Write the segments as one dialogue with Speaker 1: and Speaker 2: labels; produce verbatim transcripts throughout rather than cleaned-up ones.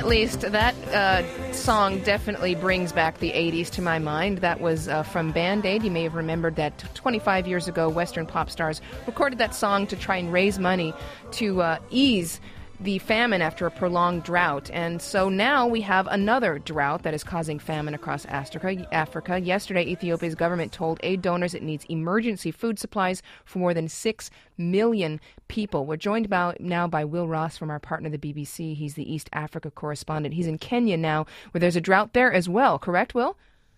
Speaker 1: At least that uh, song definitely brings back the eighties to my mind. That was uh, from Band Aid. You may have remembered that twenty-five years ago, Western pop stars recorded that song to try and raise money to uh, ease the famine after a prolonged drought. And so now we have another drought that is causing famine across Africa. Africa. Yesterday, Ethiopia's government told aid donors it needs emergency food supplies for more than six million people. We're joined by, now by Will Ross from our partner, the B B C. He's the East Africa correspondent. He's in Kenya now, where there's a drought there as well. Correct, Will?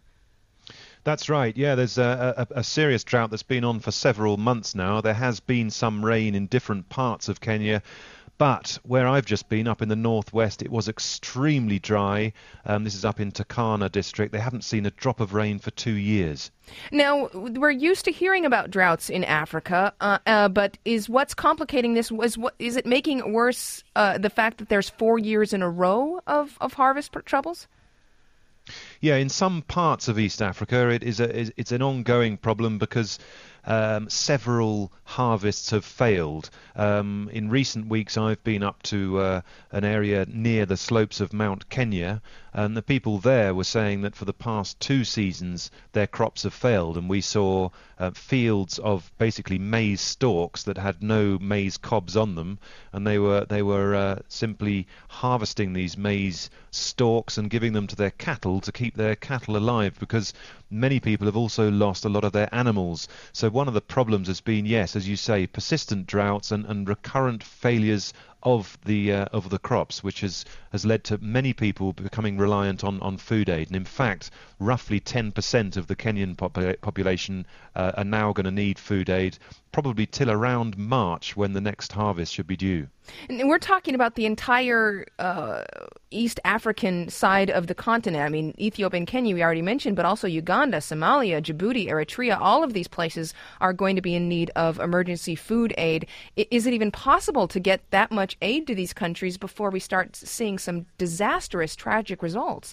Speaker 2: That's right. Yeah, there's a, a, a serious drought that's been on for several months now. There has been some rain in different parts of Kenya. But where I've just been, up in the northwest, it was extremely dry. Um, this is up in Turkana district. They haven't seen a drop of rain for two years.
Speaker 1: Now, we're used to hearing about droughts in Africa, uh, uh, but is what's complicating this, was what, is it making it worse, uh, the fact that there's four years in a row of, of harvest troubles?
Speaker 2: Yeah, in some parts of East Africa, it is a, it's an ongoing problem because um, several harvests have failed. Um, in recent weeks, I've been up to uh, an area near the slopes of Mount Kenya, and the people there were saying that for the past two seasons, their crops have failed, and we saw uh, fields of basically maize stalks that had no maize cobs on them, and they were they were uh, simply harvesting these maize stalks and giving them to their cattle to keep their cattle alive, because many people have also lost a lot of their animals. So one of the problems has been, yes, as you say, persistent droughts and, and recurrent failures of the uh, of the crops, which has, has led to many people becoming reliant on, on food aid. And in fact, roughly ten percent of the Kenyan popula- population uh, are now going to need food aid, probably till around March, when the next harvest should be due.
Speaker 1: And we're talking about the entire uh, East African side of the continent. I mean, Ethiopia and Kenya we already mentioned, but also Uganda, Somalia, Djibouti, Eritrea. All of these places are going to be in need of emergency food aid. I- is it even possible to get that much aid to these countries before we start seeing some disastrous, tragic results?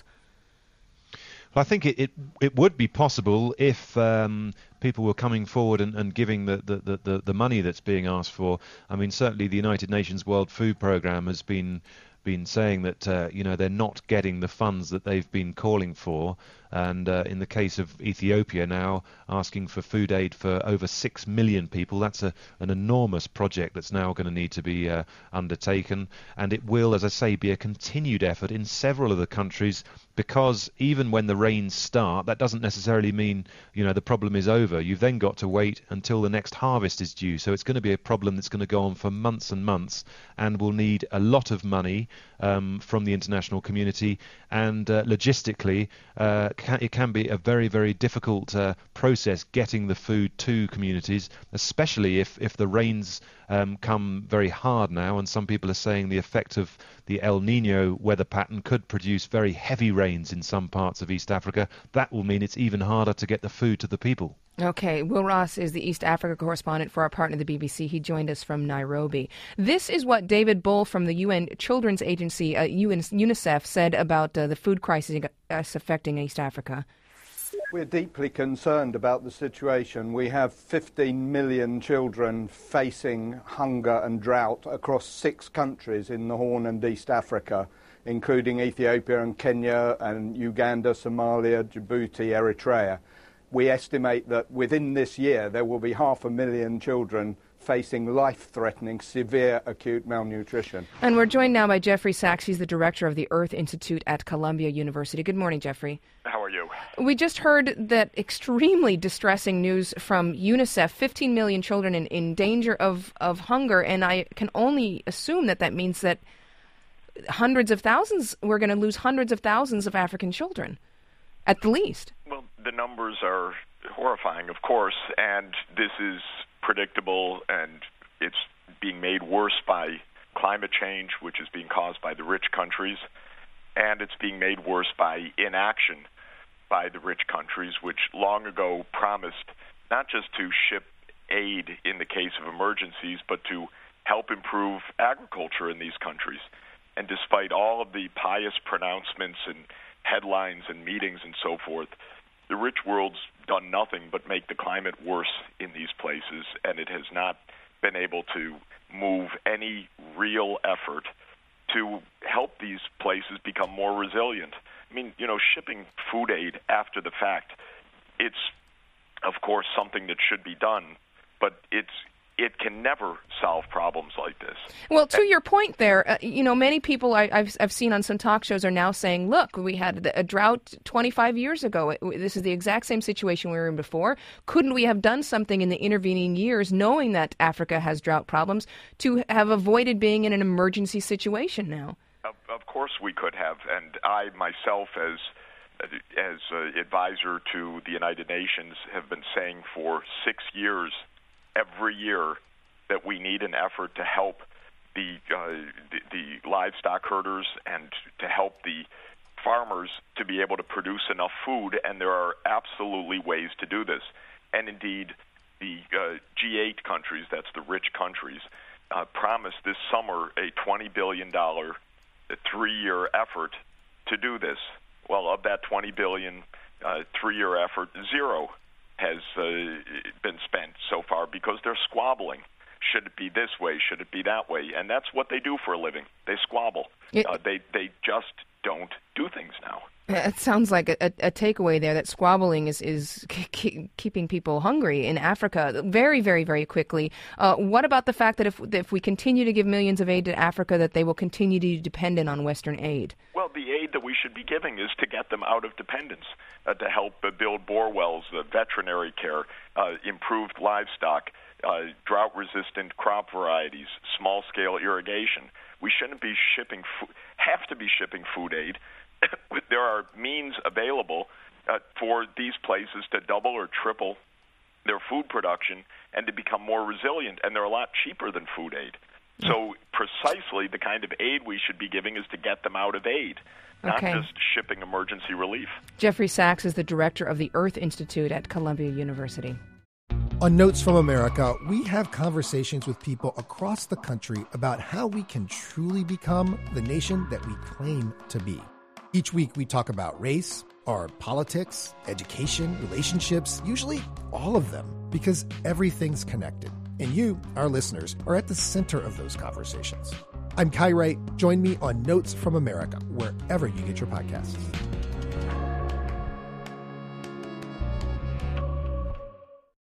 Speaker 2: Well, I think it, it, it would be possible if um, people were coming forward and, and giving the, the, the, the money that's being asked for. I mean, certainly the United Nations World Food Programme has been been saying that uh, you know they're not getting the funds that they've been calling for, and uh, in the case of Ethiopia now asking for food aid for over six million people. That's a, an enormous project that's now going to need to be uh, undertaken, and it will, as I say, be a continued effort in several of the countries, because even when the rains start, that doesn't necessarily mean you know the problem is over. You've then got to wait until the next harvest is due, so it's going to be a problem that's going to go on for months and months, and will need a lot of money Um, from the international community, and uh, logistically uh, can, it can be a very, very difficult uh, process getting the food to communities, especially if, if the rains um, come very hard now, and some people are saying the effect of the El Nino weather pattern could produce very heavy rains in some parts of East Africa. That will mean it's even harder to get the food to the people.
Speaker 1: Okay, Will Ross is the East Africa correspondent for our partner, the B B C. He joined us from Nairobi. This is what David Bull from the U N Children's Agency, uh, UNICEF, said about uh, the food crisis affecting East Africa.
Speaker 3: We're deeply concerned about the situation. We have fifteen million children facing hunger and drought across six countries in the Horn and East Africa, including Ethiopia and Kenya and Uganda, Somalia, Djibouti, Eritrea. We estimate that within this year there will be half a million children facing life-threatening, severe acute malnutrition.
Speaker 1: And we're joined now by Jeffrey Sachs. He's the director of the Earth Institute at Columbia University. Good morning, Jeffrey.
Speaker 4: How are you?
Speaker 1: We just heard that extremely distressing news from UNICEF. fifteen million children in, in danger of, of hunger, and I can only assume that that means that hundreds of thousands, we're going to lose hundreds of thousands of African children, at the least.
Speaker 4: Well, the numbers are horrifying, of course, and this is predictable, and it's being made worse by climate change, which is being caused by the rich countries, and it's being made worse by inaction by the rich countries, which long ago promised not just to ship aid in the case of emergencies, but to help improve agriculture in these countries. And despite all of the pious pronouncements and headlines and meetings and so forth, the rich world's done nothing but make the climate worse in these places, and it has not been able to move any real effort to help these places become more resilient. I mean, you know, shipping food aid after the fact, it's, of course, something that should be done, but it's it can never solve problems like this.
Speaker 1: Well, to your point there, uh, you know, many people I, I've I've seen on some talk shows are now saying, look, we had a drought twenty-five years ago. It, this is the exact same situation we were in before. Couldn't we have done something in the intervening years, knowing that Africa has drought problems, to have avoided being in an emergency situation now?
Speaker 4: Of, of course we could have. And I myself, as as uh, advisor to the United Nations, have been saying for six years every year that we need an effort to help the, uh, the the livestock herders and to help the farmers to be able to produce enough food, and there are absolutely ways to do this. And indeed, the uh, G eight countries, that's the rich countries, uh, promised this summer a twenty billion dollars three-year effort to do this. Well, of that twenty billion dollars uh, three-year effort, zero has uh, been spent so far because they're squabbling. Should it be this way? Should it be that way? And that's what they do for a living. They squabble. It, uh, they they just don't do things now.
Speaker 1: It sounds like a, a takeaway there that squabbling is, is keep, keeping people hungry in Africa very, very, very quickly. Uh, what about the fact that if if we continue to give millions of aid to Africa, that they will continue to be dependent on Western aid?
Speaker 4: Well, the aid that we should be giving is to get them out of dependence, uh, to help uh, build bore wells, uh, veterinary care, uh, improved livestock, uh, drought-resistant crop varieties, small-scale irrigation. We shouldn't be shipping, fo- have to be shipping food aid. There are means available uh, for these places to double or triple their food production and to become more resilient, and they're a lot cheaper than food aid. So precisely the kind of aid we should be giving is to get them out of aid, not
Speaker 1: okay.
Speaker 4: just shipping emergency relief.
Speaker 1: Jeffrey Sachs is the director of the Earth Institute at Columbia University.
Speaker 5: On Notes from America, we have conversations with people across the country about how we can truly become the nation that we claim to be. Each week we talk about race, our politics, education, relationships, usually all of them, because everything's connected. And you, our listeners, are at the center of those conversations. I'm Kai Wright. Join me on Notes from America, wherever you get your podcasts.